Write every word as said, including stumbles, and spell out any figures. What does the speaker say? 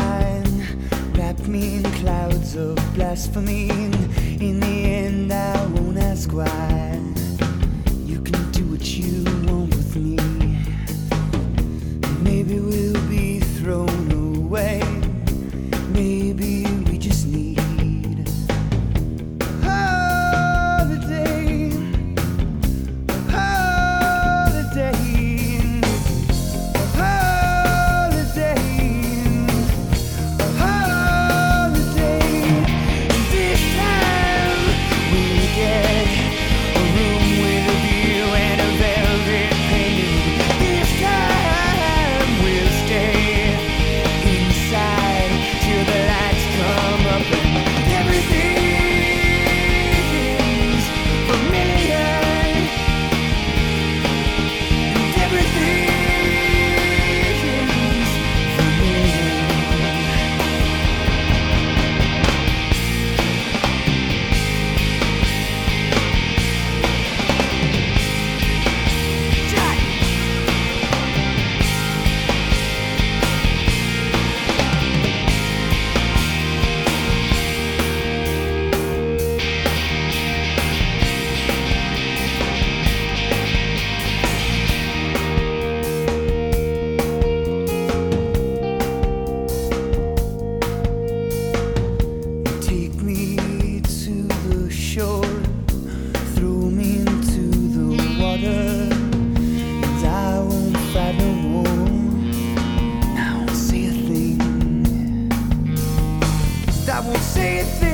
sunshine wrapped me in clouds of blasphemy. In the end, I won't ask why. You can do what you want with me. Maybe we'll be thrown away. Maybe we just need a holiday, a holiday, a holiday, a holiday. This time we'll get a room with a view and a velvet painting. This time we'll stay inside till the lights come up and everything's familiar, and everything's familiar. Jack! Take me to the shore, throw me into the water, and I won't fight no more. I won't say a thing. I won't say a thing.